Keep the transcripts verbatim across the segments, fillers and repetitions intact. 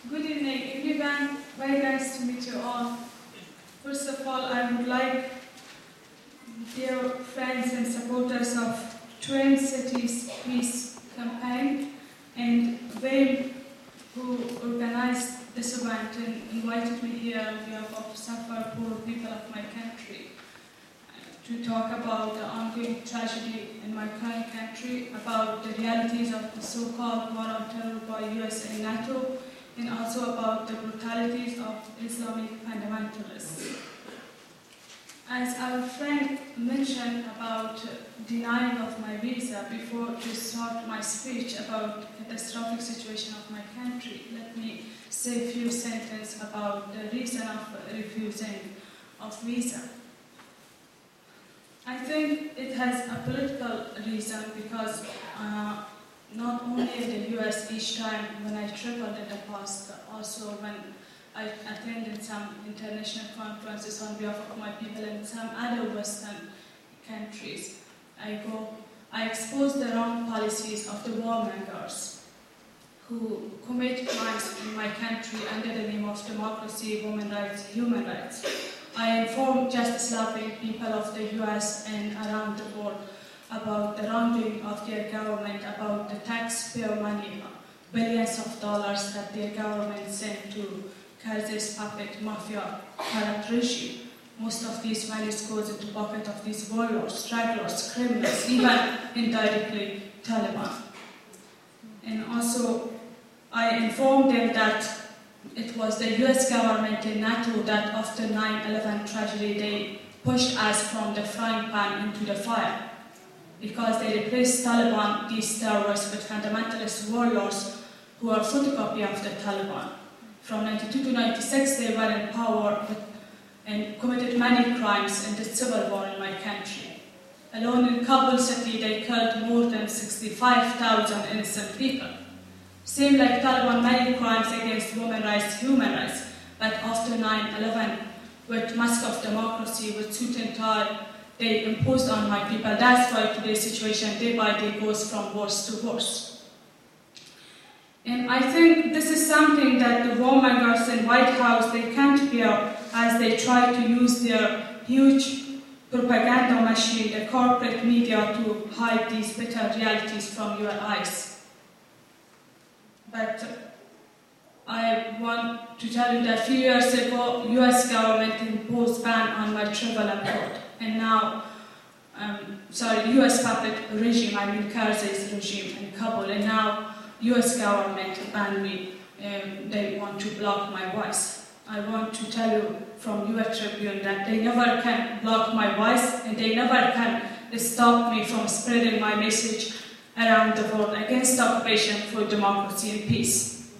Good evening, everyone. Very nice to meet you all. First of all, I would like, dear friends and supporters of Twin Cities Peace Campaign and they who organized this event and invited me here on behalf of suffer poor people of my country to talk about the ongoing tragedy in my current country, about the realities of the so-called war on terror by U S and NATO, and also about the brutalities of Islamic fundamentalists. As our friend mentioned about denying of my visa before to start my speech about the catastrophic situation of my country, let me say a few sentences about the reason of refusing of visa. I think it has a political reason because uh, not only in the U S each time when I traveled in the past, but also when I attended some international conferences on behalf of my people in some other Western countries, I go, I expose the wrong policies of the warmongers who commit crimes in my country under the name of democracy, women's rights, human rights. I inform justice-loving people of the U S and around the world about the wrongdoing of their government, about the taxpayer money, billions of dollars that their government sent to Karzai's puppet mafia corrupt regime. Most of these monies goes into the pocket of these warlords, stragglers, criminals, even indirectly Taliban. And also, I informed them that it was the U S government and NATO that after nine eleven tragedy, they pushed us from the frying pan into the fire because they replaced Taliban, these terrorists, with fundamentalist warlords who are photocopy of the Taliban. From ninety-two to ninety-six, they were in power with, and committed many crimes in the civil war in my country. Alone in Kabul city, they killed more than sixty-five thousand innocent people. Same like Taliban, many crimes against women's rights, human rights, but after nine eleven, with mask of democracy, with suit and tie, they imposed on my people. That's why today's situation, day by day, goes from worse to worse. And I think this is something that the warmongers in White House, they can't bear as they try to use their huge propaganda machine, the corporate media, to hide these bitter realities from your eyes. But I want to tell you that a few years ago, U S government imposed ban on my travel abroad. And now, um, sorry, U S puppet regime, I mean Karzai's regime in Kabul, and now U S government banned me. Um, they want to block my voice. I want to tell you from U S Tribune that they never can block my voice and they never can stop me from spreading my message around the world against the occupation for democracy and peace.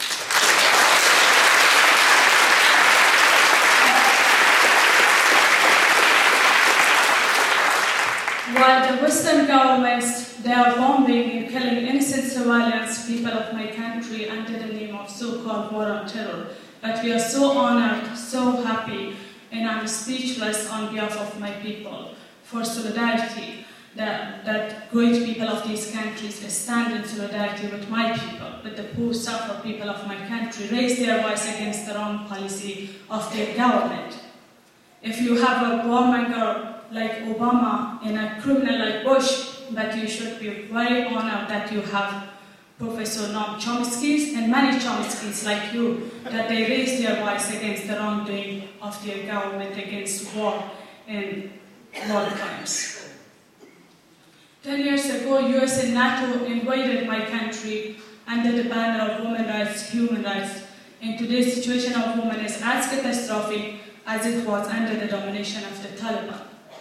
While the Western governments, they are bombing and killing innocent civilians, people of my country, under the name of so-called war on terror. But we are so honored, so happy, and I'm speechless on behalf of my people for solidarity. That, that great people of these countries stand in solidarity with my people, with the poor, suffer people of my country, raise their voice against the wrong policy of their government. If you have a warmonger like Obama and a criminal like Bush, but you should be very honored that you have Professor Noam Chomsky and many Chomskys like you, that they raise their voice against the wrongdoing of their government against war and war crimes. Ten years ago, U S and NATO invaded my country under the banner of women's rights, human rights, and today's situation of women is as catastrophic as it was under the domination of the Taliban.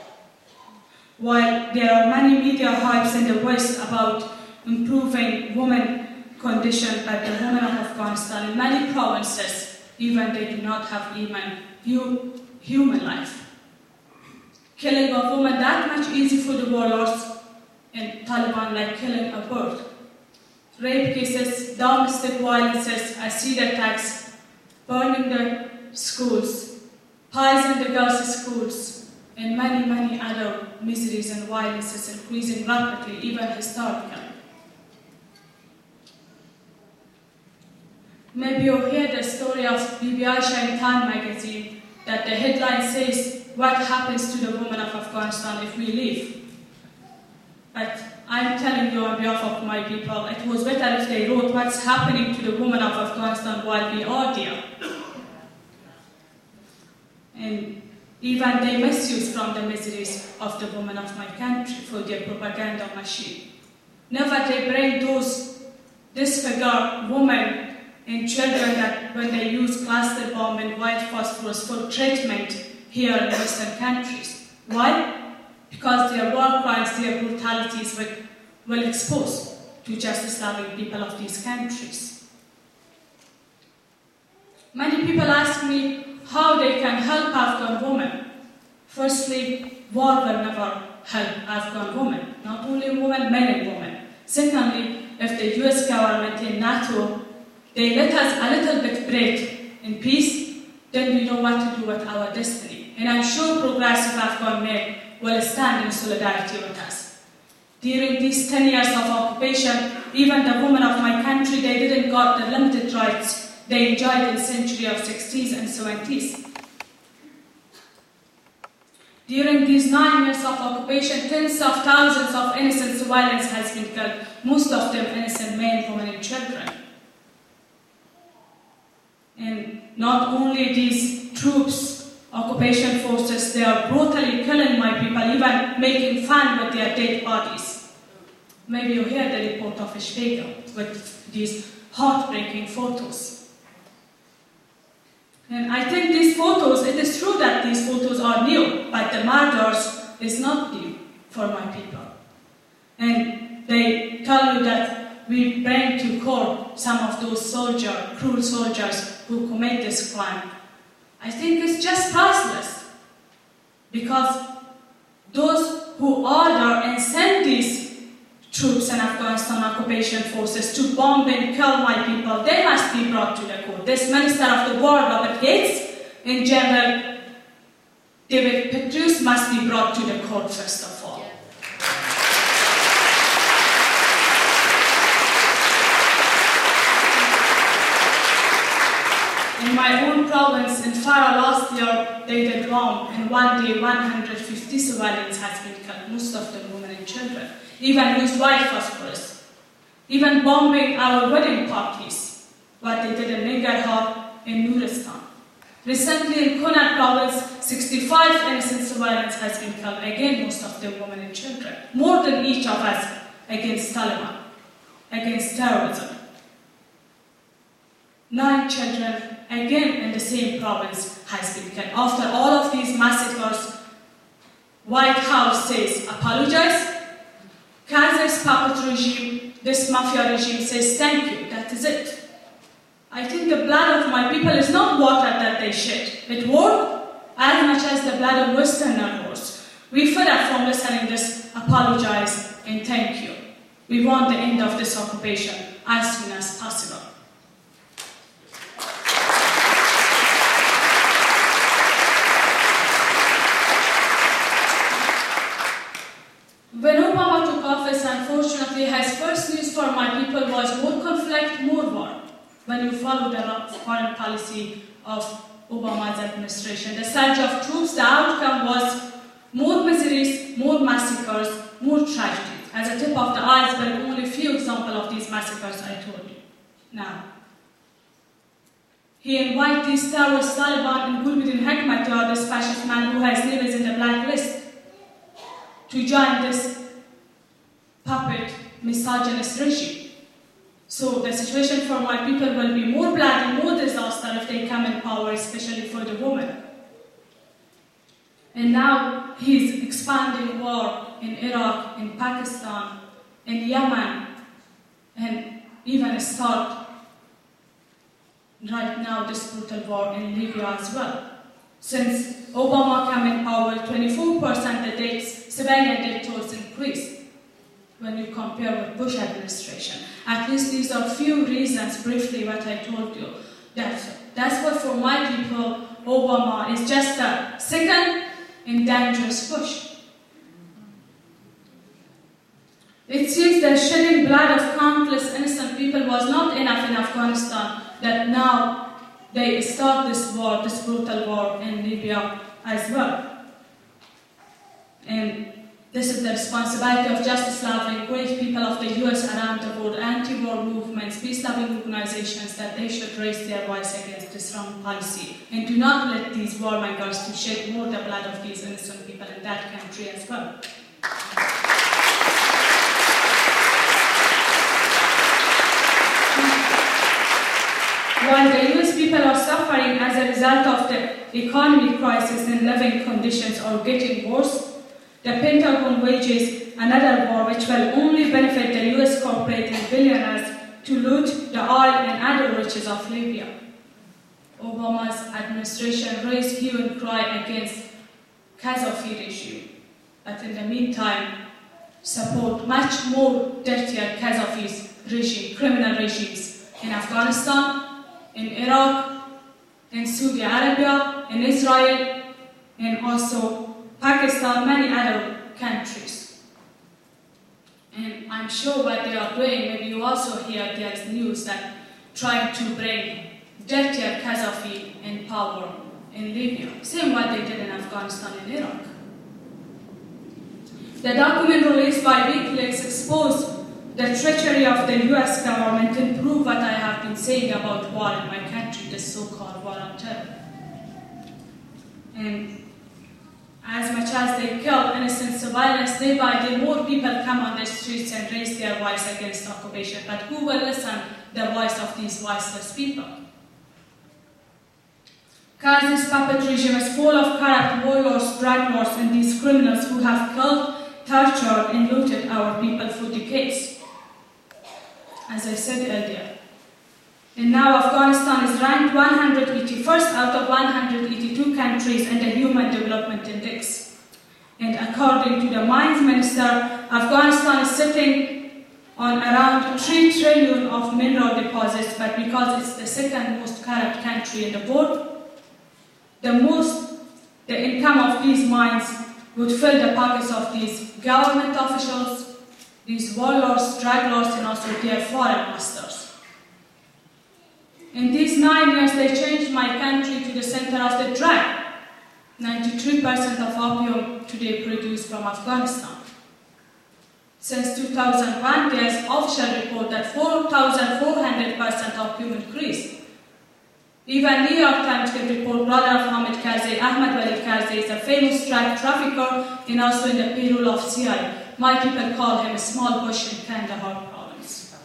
While there are many media hypes in the West about improving women's condition, but the women of Afghanistan in many provinces, even they do not have even human life. Killing of women that much easy for the warlords in Taliban, like killing a bird. Rape cases, domestic violences, acid attacks, burning the schools, poison the girls' schools, and many, many other miseries and violences increasing rapidly, even historically. Maybe you heard the story of Bibi Aisha in Time magazine, that the headline says, what happens to the women of Afghanistan if we leave? But I'm telling you on behalf of my people, it was better if they wrote what's happening to the women of Afghanistan while we are there. And even they misuse from the miseries of the women of my country for their propaganda machine. Never they bring those disfigured women and children that when they use cluster bomb and white phosphorus for treatment here in Western countries. Why? Because their war crimes, their brutalities were well exposed to justice-loving people of these countries. Many people ask me how they can help Afghan women. Firstly, war will never help Afghan women, not only women, men and women. Secondly, if the U S government and NATO, they let us a little bit break in peace, then we know what to do with our destiny. And I'm sure progressive Afghan men will stand in solidarity with us. During these ten years of occupation, even the women of my country, they didn't got the limited rights they enjoyed in the century of sixties and seventies. During these nine years of occupation, tens of thousands of innocent civilians has been killed, most of them innocent men, women, and children. And not only these troops, occupation forces, they are brutally killing my people, even making fun with their dead bodies. Maybe you hear the report of Spiegel with these heartbreaking photos. And I think these photos, it is true that these photos are new, but the murders is not new for my people. And they tell you that we bring to court some of those soldiers, cruel soldiers who commit this crime. I think it's just priceless, because those who order and send these troops and Afghanistan occupation forces to bomb and kill my people, they must be brought to the court. This Minister of the War, Robert Gates, and General David Petraeus must be brought to the court first of all. Yeah. In my own province, in Farah last year, they did bomb, and one day one hundred fifty civilians has been killed, most of them women and children. Even used white phosphorus. Even bombing our wedding parties, what they did in Nangarhar in Nuristan. Recently in Kunar province, sixty-five innocent civilians has been killed, again most of them women and children. More than each of us against Taliban, against terrorism. Nine children, again in the same province, has been killed. After all of these massacres, White House says, apologize. Karzai's puppet regime, this mafia regime says, thank you, that is it. I think the blood of my people is not water that they shed. It worked as much as the blood of Westerners. We fed up from listening this, apologize and thank you. We want the end of this occupation as soon as possible. When Obama took office, unfortunately, his first news for my people was more conflict, more war. When you follow the foreign policy of Obama's administration, the surge of troops, the outcome was more miseries, more massacres, more tragedies. As a tip of the iceberg, only a few examples of these massacres I told you. Now, he invited these terrorists, Taliban and Gulbuddin Hekmatyar, this fascist man who has name is in the blacklist, to join this puppet misogynist regime. So the situation for my people will be more bloody, more disaster if they come in power, especially for the women. And now he's expanding war in Iraq, in Pakistan, in Yemen, and even start right now this brutal war in Libya as well. Since Obama came in power, twenty-four percent the deaths, civilian death tolls increased when you compare with Bush administration. At least these are few reasons, briefly, what I told you. That's, that's why for my people, Obama is just a second and dangerous Bush. It seems the shedding blood of countless innocent people was not enough in Afghanistan. Afghanistan, that now they start this war, this brutal war in Libya as well. And this is the responsibility of justice-loving, great people of the U S around the world, anti-war movements, peace-loving organizations, that they should raise their voice against this wrong policy and do not let these warmongers to shed more the blood of these innocent people in that country as well. While the U S people are suffering as a result of the economic crisis and living conditions are getting worse, the Pentagon wages another war which will only benefit the U S corporate and billionaires to loot the oil and other riches of Libya. Obama's administration raised hue and cry against Gaddafi regime, but in the meantime support much more dirtier Gaddafi's regime, criminal regimes in Afghanistan, in Iraq, in Saudi Arabia, in Israel, and also Pakistan, many other countries. And I'm sure what they are doing, maybe you also hear there's news that trying to bring dirtier Gaddafi in power in Libya. Same what they did in Afghanistan and Iraq. The document released by WikiLeaks exposed the treachery of the U S government and prove what I have been saying about war in my country, the so-called war on terror. And as much as they kill innocent civilians, day by day more people come on the streets and raise their voice against occupation. But who will listen to the voice of these voiceless people? Karzai's puppet regime is full of corrupt warlords, drug lords, and these criminals who have killed, tortured, and looted our people for decades. As I said earlier. And now Afghanistan is ranked one hundred eighty-first out of one hundred eighty-two countries in the Human Development Index. And according to the Mines Minister, Afghanistan is sitting on around three trillion of mineral deposits, but because it's the second most corrupt country in the world, the most, the income of these mines would fill the pockets of these government officials, these warlords, drug lords, and also their foreign masters. In these nine years, they changed my country to the center of the drug. ninety-three percent of opium today produced from Afghanistan. Since two thousand one, there is official report that four thousand four hundred percent opium increased. Even New York Times can report brother of Hamid Karzai, Ahmad Wali Karzai, is a famous drug trafficker and also in the payroll of C I A. My people call him a small bush in Kandahar province.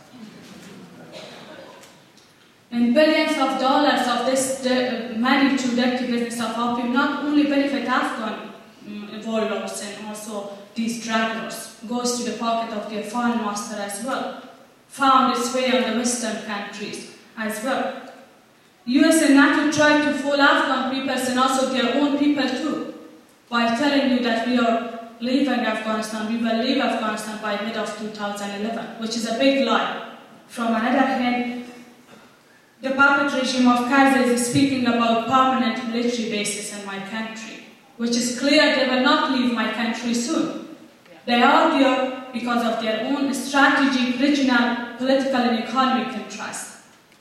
And billions of dollars of this money to dirty business of opium not only benefit Afghan um, warlords and also these drug lords, goes to the pocket of their foreign master as well, found its way on the Western countries as well. U S and NATO tried to fool Afghan peoples and also their own people too, by telling you that we are leaving Afghanistan, we will leave Afghanistan by mid of two thousand eleven, which is a big lie. From another hand, the puppet regime of Karzai is speaking about permanent military bases in my country, which is clear they will not leave my country soon. They are there because of their own strategic, regional, political and economic interests.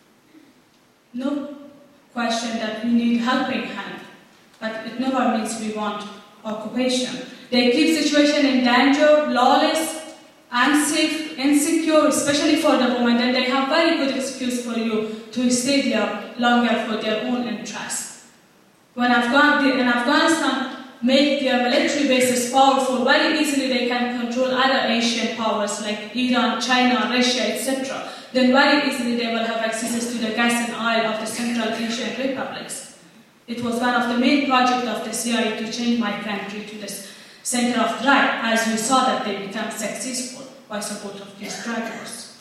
No question that we need helping hand, but it never means we want occupation. They keep situation in danger, lawless, unsafe, insecure, especially for the women, and they have very good excuse for you to stay there longer for their own interests. When Afghan, in Afghanistan make their military bases powerful, very easily they can control other Asian powers like Iran, China, Russia, et cetera. Then very easily they will have access to the gas and oil of the Central Asian republics. It was one of the main projects of the C I A to change my country to this center of drug, as we saw that they become successful by support of these drug lords.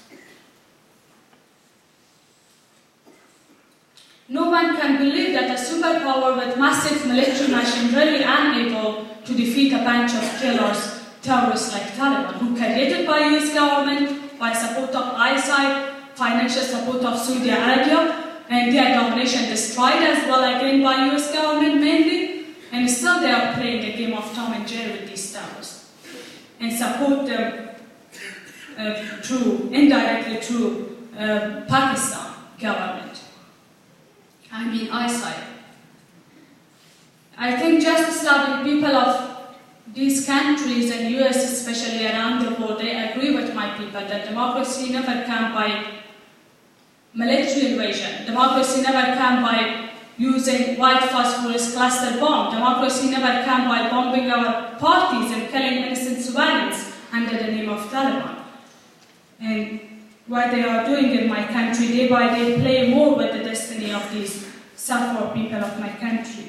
No one can believe that a superpower with massive military machine really unable to defeat a bunch of killers, terrorists like Taliban, who created by U S government, by support of I S I, financial support of Saudi Arabia, and their domination destroyed as well again by U S government mainly, and still they are playing the game of Tom and Jerry with these terrorists, and support them uh, through, indirectly through uh, Pakistan, government. I mean eyesight. I think justice-loving people of these countries and U S especially around the world, they agree with my people that democracy never comes by military invasion. Democracy never comes by using white phosphorus cluster bomb. Democracy never comes by bombing our parties and killing innocent civilians under the name of Taliban. And what they are doing in my country, day by day, play more with the destiny of these sufferer people of my country.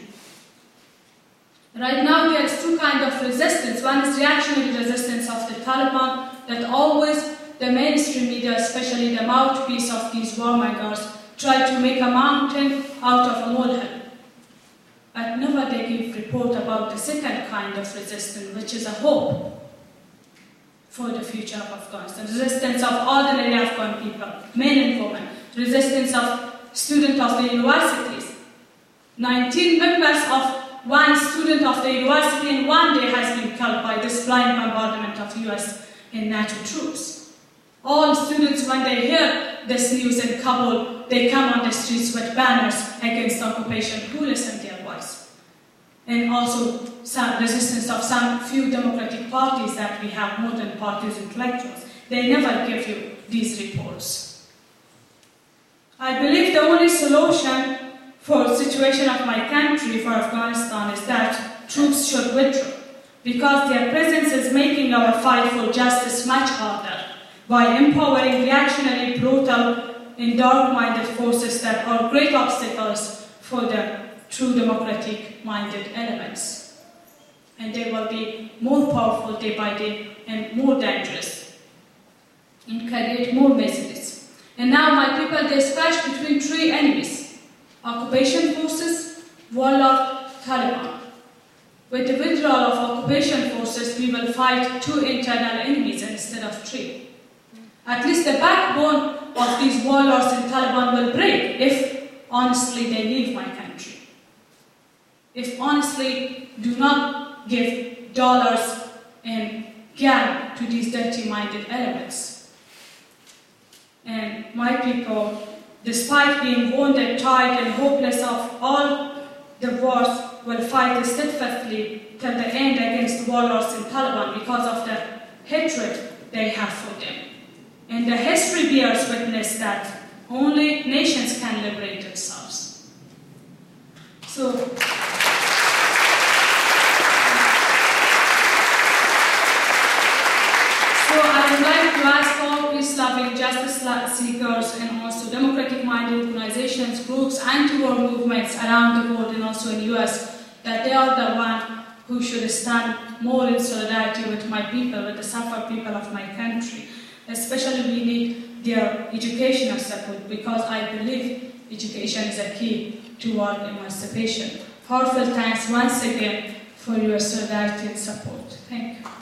Right now, there's two kinds of resistance. One is reactionary resistance of the Taliban, that always the mainstream media, especially the mouthpiece of these warmongers, try to make a mountain out of a molehill. But never they give report about the second kind of resistance, which is a hope for the future of Afghanistan. Resistance of ordinary Afghan people, men and women. Resistance of students of the universities. nineteen members of one student of the university in one day has been killed by this blind bombardment of U S and NATO troops. All students, when they hear this news in Kabul, they come on the streets with banners against occupation. Who listen to their voice? And also some resistance of some few democratic parties that we have, modern parties, intellectuals. They never give you these reports. I believe the only solution for the situation of my country, for Afghanistan, is that troops should withdraw, because their presence is making our fight for justice much harder by empowering reactionary, brutal, and dark-minded forces that are great obstacles for the true democratic-minded elements. And they will be more powerful day by day and more dangerous and create more messages. And now my people, they smash between three enemies: occupation forces, warlord, Taliban. With the withdrawal of occupation forces, we will fight two internal enemies instead of three. At least the backbone of these warlords and Taliban will break if, honestly, they leave my country. If, honestly, do not give dollars and gun to these dirty-minded elements. And my people, despite being wounded, tired, and hopeless of all the wars, will fight steadfastly till the end against warlords and Taliban because of the hatred they have for them. And the history bears witness that only nations can liberate themselves. So, so I would like to ask all peace-loving, justice seekers, and also democratic-minded organizations, groups, anti-war movements around the world and also in the U S, that they are the one who should stand more in solidarity with my people, with the suffering people of my country. Especially we need their educational support, because I believe education is a key toward emancipation. Heartfelt thanks once again for your solidarity and support. Thank you.